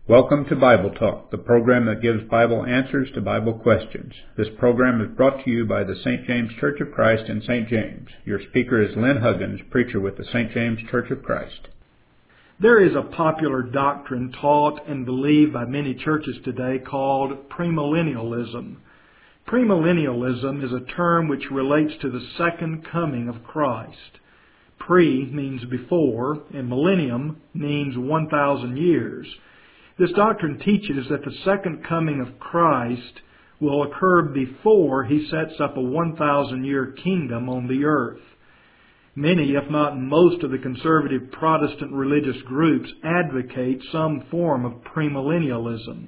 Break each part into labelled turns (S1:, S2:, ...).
S1: Welcome to Bible Talk, the program that gives Bible answers to Bible questions. This program is brought to you by the St. James Church of Christ in St. James. Your speaker is Lynn Huggins, preacher with the St. James Church of Christ.
S2: There is a popular doctrine taught and believed by many churches today called premillennialism. Premillennialism is a term which relates to the second coming of Christ. Pre means before, and millennium means 1,000 years. This doctrine teaches that the second coming of Christ will occur before He sets up a 1,000-year kingdom on the earth. Many, if not most, of the conservative Protestant religious groups advocate some form of premillennialism.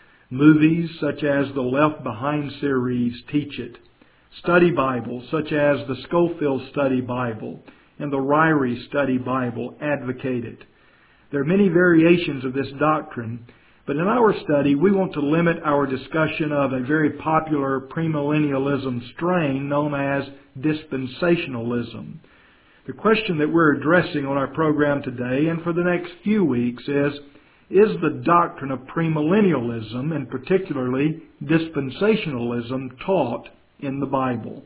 S2: Movies such as the Left Behind series teach it. Study Bibles such as the Scofield Study Bible and the Ryrie Study Bible advocate it. There are many variations of this doctrine, but in our study we want to limit our discussion of a very popular premillennialism strain known as dispensationalism. The question that we're addressing on our program today and for the next few weeks is the doctrine of premillennialism, and particularly dispensationalism, taught in the Bible?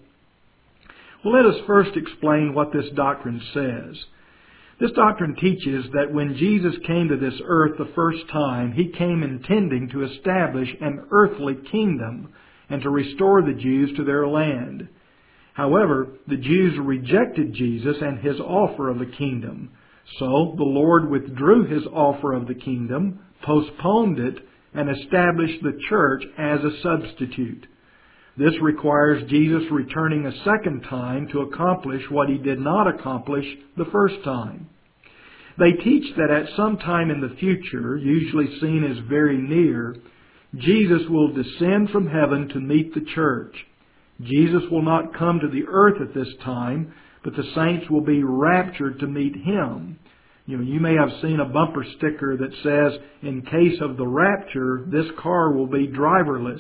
S2: Well, let us first explain what this doctrine says. This doctrine teaches that when Jesus came to this earth the first time, He came intending to establish an earthly kingdom and to restore the Jews to their land. However, the Jews rejected Jesus and His offer of the kingdom. So the Lord withdrew His offer of the kingdom, postponed it, and established the church as a substitute. This requires Jesus returning a second time to accomplish what He did not accomplish the first time. They teach that at some time in the future, usually seen as very near, Jesus will descend from heaven to meet the church. Jesus will not come to the earth at this time, but the saints will be raptured to meet Him. You may have seen a bumper sticker that says, "In case of the rapture, this car will be driverless."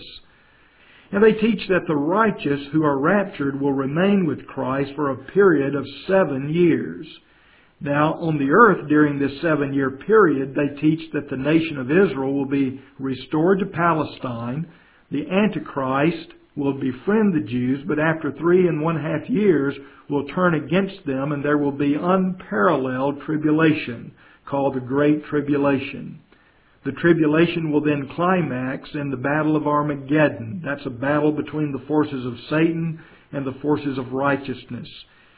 S2: And they teach that the righteous who are raptured will remain with Christ for a period of 7 years. Now, on the earth during this 7-year period, they teach that the nation of Israel will be restored to Palestine. The Antichrist will befriend the Jews, but after 3.5 years will turn against them, and there will be unparalleled tribulation, called the Great Tribulation. The tribulation will then climax in the Battle of Armageddon. That's a battle between the forces of Satan and the forces of righteousness.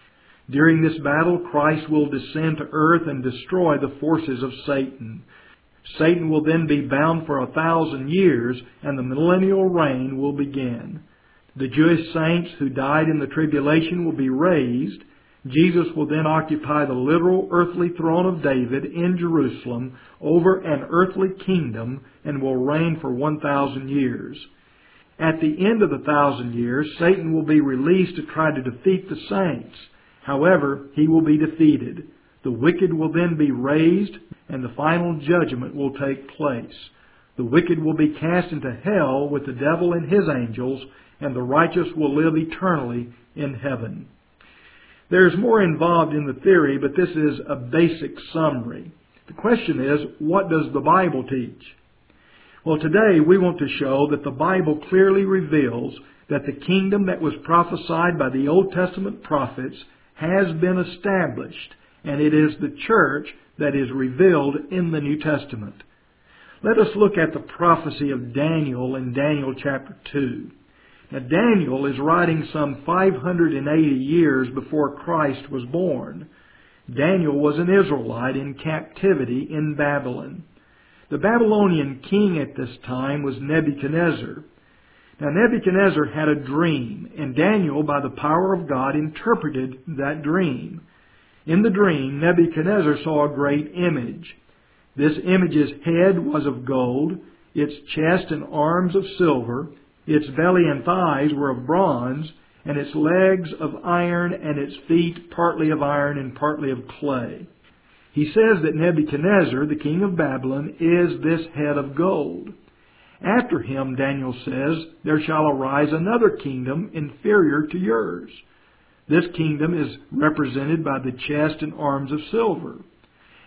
S2: During this battle, Christ will descend to earth and destroy the forces of Satan. Satan will then be bound for 1,000 years, and the millennial reign will begin. The Jewish saints who died in the tribulation will be raised. Jesus will then occupy the literal earthly throne of David in Jerusalem over an earthly kingdom and will reign for 1,000 years. At the end of the 1,000 years, Satan will be released to try to defeat the saints. However, he will be defeated. The wicked will then be raised, and the final judgment will take place. The wicked will be cast into hell with the devil and his angels, and the righteous will live eternally in heaven. There's more involved in the theory, but this is a basic summary. The question is, what does the Bible teach? Well, today we want to show that the Bible clearly reveals that the kingdom that was prophesied by the Old Testament prophets has been established, and it is the church that is revealed in the New Testament. Let us look at the prophecy of Daniel in Daniel chapter 2. Now, Daniel is writing some 580 years before Christ was born. Daniel was an Israelite in captivity in Babylon. The Babylonian king at this time was Nebuchadnezzar. Now, Nebuchadnezzar had a dream, and Daniel, by the power of God, interpreted that dream. In the dream, Nebuchadnezzar saw a great image. This image's head was of gold, its chest and arms of silver, its belly and thighs were of bronze, and its legs of iron, and its feet partly of iron and partly of clay. He says that Nebuchadnezzar, the king of Babylon, is this head of gold. After him, Daniel says, there shall arise another kingdom inferior to yours. This kingdom is represented by the chest and arms of silver.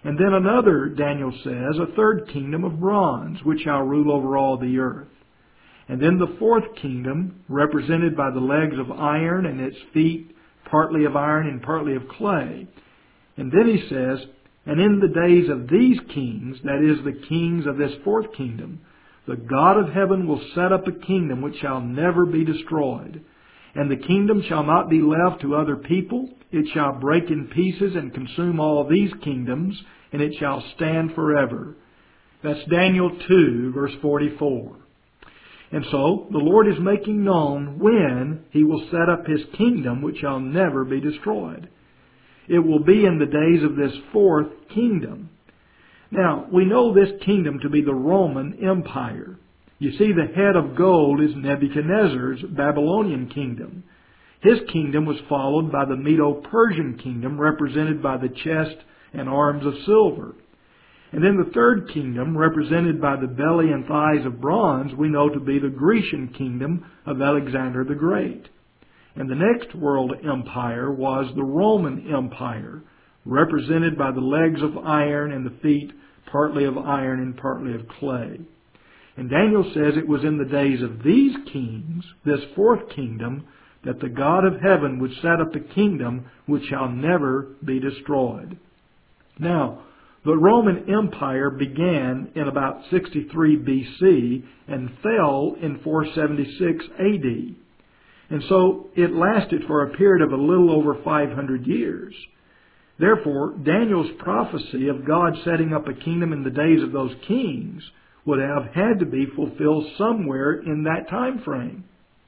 S2: And then another, Daniel says, a third kingdom of bronze, which shall rule over all the earth. And then the fourth kingdom, represented by the legs of iron and its feet partly of iron and partly of clay. And then he says, and in the days of these kings, that is, the kings of this fourth kingdom, the God of heaven will set up a kingdom which shall never be destroyed. And the kingdom shall not be left to other people. It shall break in pieces and consume all these kingdoms, and it shall stand forever. That's Daniel 2, verse 44. And so, the Lord is making known when He will set up His kingdom which shall never be destroyed. It will be in the days of this fourth kingdom. Now, we know this kingdom to be the Roman Empire. You see, the head of gold is Nebuchadnezzar's Babylonian kingdom. His kingdom was followed by the Medo-Persian kingdom, represented by the chest and arms of silver. And then the third kingdom, represented by the belly and thighs of bronze, we know to be the Grecian kingdom of Alexander the Great. And the next world empire was the Roman Empire, represented by the legs of iron and the feet partly of iron and partly of clay. And Daniel says it was in the days of these kings, this fourth kingdom, that the God of heaven would set up a kingdom which shall never be destroyed. Now, the Roman Empire began in about 63 BC and fell in 476 AD. And so it lasted for a period of a little over 500 years. Therefore, Daniel's prophecy of God setting up a kingdom in the days of those kings would have had to be fulfilled somewhere in that time frame.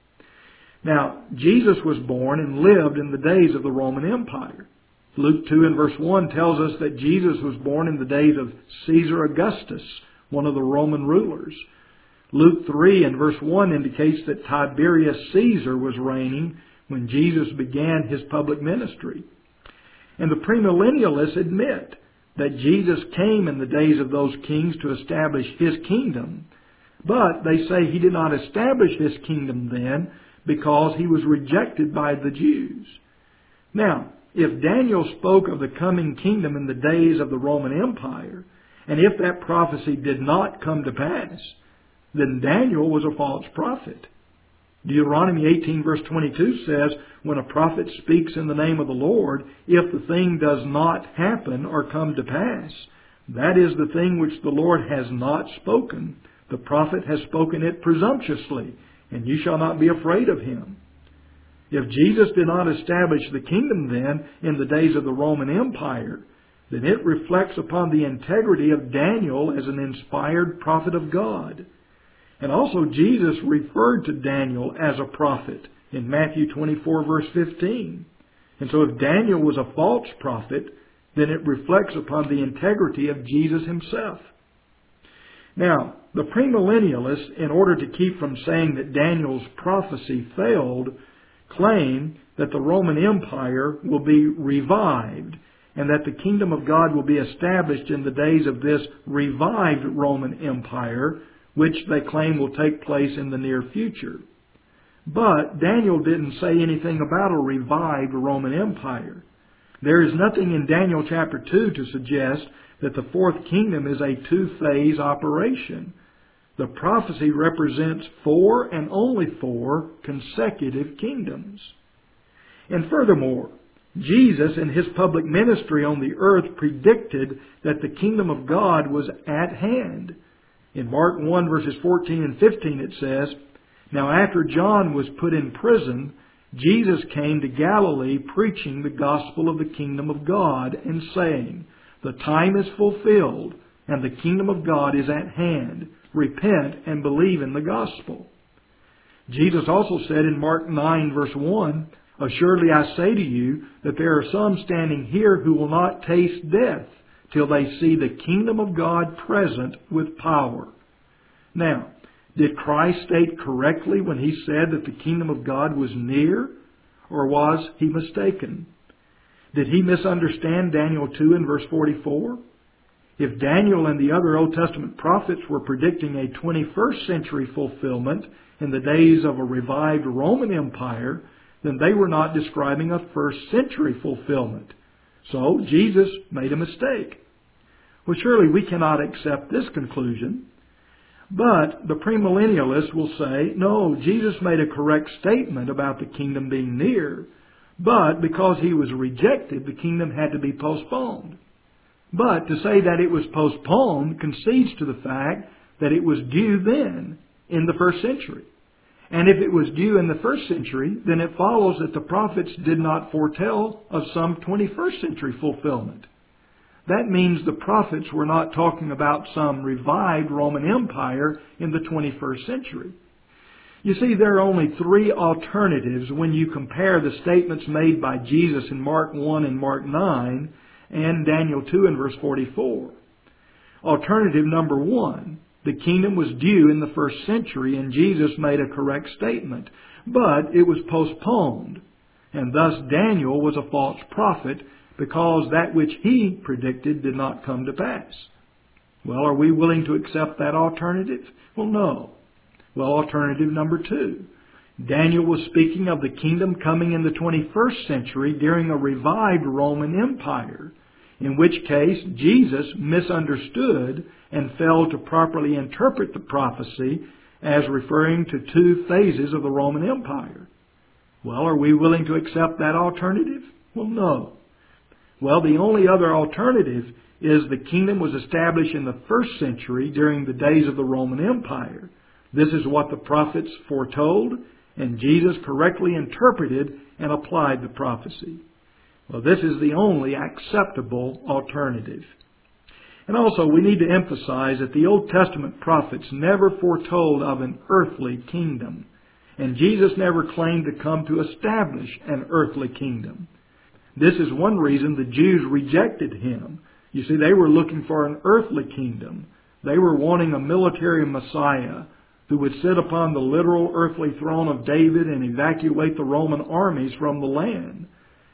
S2: Now, Jesus was born and lived in the days of the Roman Empire. Luke 2 and verse 1 tells us that Jesus was born in the days of Caesar Augustus, one of the Roman rulers. Luke 3 and verse 1 indicates that Tiberius Caesar was reigning when Jesus began His public ministry. And the premillennialists admit that Jesus came in the days of those kings to establish His kingdom. But they say He did not establish His kingdom then because He was rejected by the Jews. Now, if Daniel spoke of the coming kingdom in the days of the Roman Empire, and if that prophecy did not come to pass, then Daniel was a false prophet. Deuteronomy 18 verse 22 says, when a prophet speaks in the name of the Lord, if the thing does not happen or come to pass, that is the thing which the Lord has not spoken. The prophet has spoken it presumptuously, and you shall not be afraid of him. If Jesus did not establish the kingdom then in the days of the Roman Empire, then it reflects upon the integrity of Daniel as an inspired prophet of God. And also Jesus referred to Daniel as a prophet in Matthew 24 verse 15. And so if Daniel was a false prophet, then it reflects upon the integrity of Jesus Himself. Now, the premillennialists, in order to keep from saying that Daniel's prophecy failed, claim that the Roman Empire will be revived and that the kingdom of God will be established in the days of this revived Roman Empire, which they claim will take place in the near future. But Daniel didn't say anything about a revived Roman Empire. There is nothing in Daniel chapter 2 to suggest that the fourth kingdom is a two-phase operation. The prophecy represents 4 and only 4 consecutive kingdoms. And furthermore, Jesus in His public ministry on the earth predicted that the kingdom of God was at hand. In Mark 1 verses 14 and 15 it says, now after John was put in prison, Jesus came to Galilee preaching the gospel of the kingdom of God and saying, the time is fulfilled and the kingdom of God is at hand. Repent and believe in the gospel. Jesus also said in Mark 9 verse 1, assuredly I say to you that there are some standing here who will not taste death till they see the kingdom of God present with power. Now, did Christ state correctly when He said that the kingdom of God was near, or was He mistaken? Did He misunderstand Daniel 2 and verse 44? If Daniel and the other Old Testament prophets were predicting a 21st century fulfillment in the days of a revived Roman Empire, then they were not describing a first century fulfillment. So Jesus made a mistake. Well, surely we cannot accept this conclusion. But the premillennialist will say, no, Jesus made a correct statement about the kingdom being near, but because he was rejected, the kingdom had to be postponed. But to say that it was postponed concedes to the fact that it was due then in the first century. And if it was due in the first century, then it follows that the prophets did not foretell of some 21st century fulfillment. That means the prophets were not talking about some revived Roman Empire in the 21st century. You see, there are only three alternatives when you compare the statements made by Jesus in Mark 1 and Mark 9 and Daniel 2 and verse 44. Alternative number 1, the kingdom was due in the first century and Jesus made a correct statement, but it was postponed. And thus Daniel was a false prophet because that which he predicted did not come to pass. Well, are we willing to accept that alternative? Well, no. Well, alternative number 2. Daniel was speaking of the kingdom coming in the 21st century during a revived Roman Empire, in which case Jesus misunderstood and failed to properly interpret the prophecy as referring to 2 phases of the Roman Empire. Well, are we willing to accept that alternative? Well, no. Well, the only other alternative is the kingdom was established in the first century during the days of the Roman Empire. This is what the prophets foretold, and Jesus correctly interpreted and applied the prophecy. Well, this is the only acceptable alternative. And also, we need to emphasize that the Old Testament prophets never foretold of an earthly kingdom, and Jesus never claimed to come to establish an earthly kingdom. This is one reason the Jews rejected him. You see, they were looking for an earthly kingdom. They were wanting a military Messiah who would sit upon the literal earthly throne of David and evacuate the Roman armies from the land.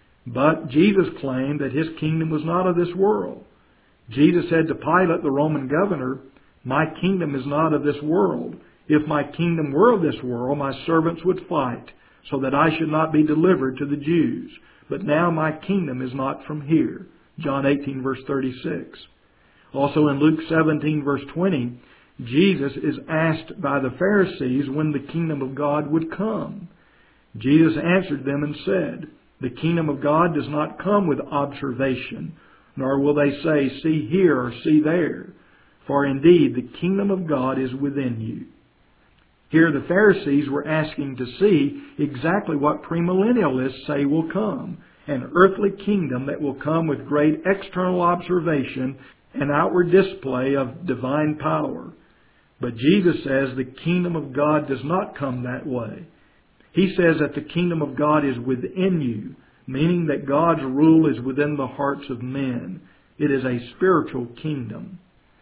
S2: But Jesus claimed that his kingdom was not of this world. Jesus said to Pilate, the Roman governor, "My kingdom is not of this world. If my kingdom were of this world, my servants would fight, so that I should not be delivered to the Jews. But now my kingdom is not from here." John 18, verse 36. Also in Luke 17, verse 20, Jesus is asked by the Pharisees when the kingdom of God would come. Jesus answered them and said, "The kingdom of God does not come with observation, nor will they say, 'See here,' or 'See there.' For indeed the kingdom of God is within you." Here the Pharisees were asking to see exactly what premillennialists say will come, an earthly kingdom that will come with great external observation and outward display of divine power. But Jesus says the kingdom of God does not come that way. He says that the kingdom of God is within you, meaning that God's rule is within the hearts of men. It is a spiritual kingdom.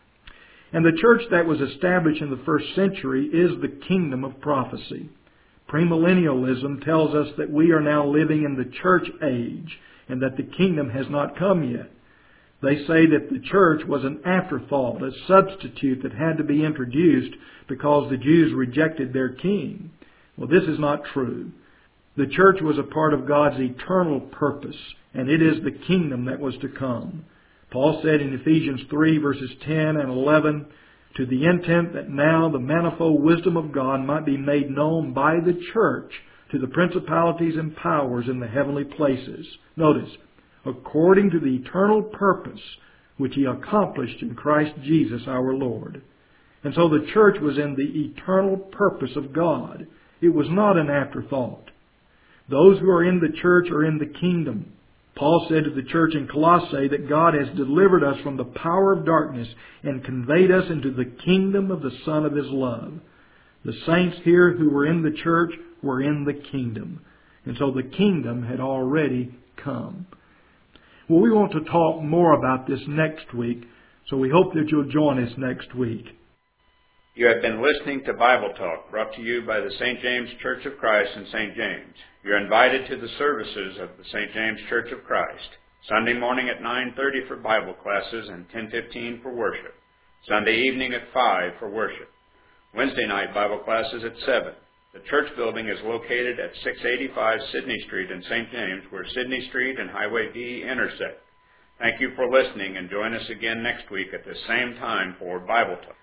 S2: And the church that was established in the first century is the kingdom of prophecy. Premillennialism tells us that we are now living in the church age and that the kingdom has not come yet. They say that the church was an afterthought, a substitute that had to be introduced because the Jews rejected their king. Well, this is not true. The church was a part of God's eternal purpose, and it is the kingdom that was to come. Paul said in Ephesians 3, verses 10 and 11, "To the intent that now the manifold wisdom of God might be made known by the church to the principalities and powers in the heavenly places." Notice, according to the eternal purpose which He accomplished in Christ Jesus our Lord. And so the church was in the eternal purpose of God. It was not an afterthought. Those who are in the church are in the kingdom. Paul said to the church in Colossae that God has delivered us from the power of darkness and conveyed us into the kingdom of the Son of His love. The saints here who were in the church were in the kingdom. And so the kingdom had already come. Well, we want to talk more about this next week, so we hope that you'll join us next week.
S1: You have been listening to Bible Talk, brought to you by the St. James Church of Christ in St. James. You're invited to the services of the St. James Church of Christ. Sunday morning at 9:30 for Bible classes and 10:15 for worship. Sunday evening at 5 for worship. Wednesday night Bible classes at 7. The church building is located at 685 Sydney Street in St. James, where Sydney Street and Highway D intersect. Thank you for listening, and join us again next week at the same time for Bible Talk.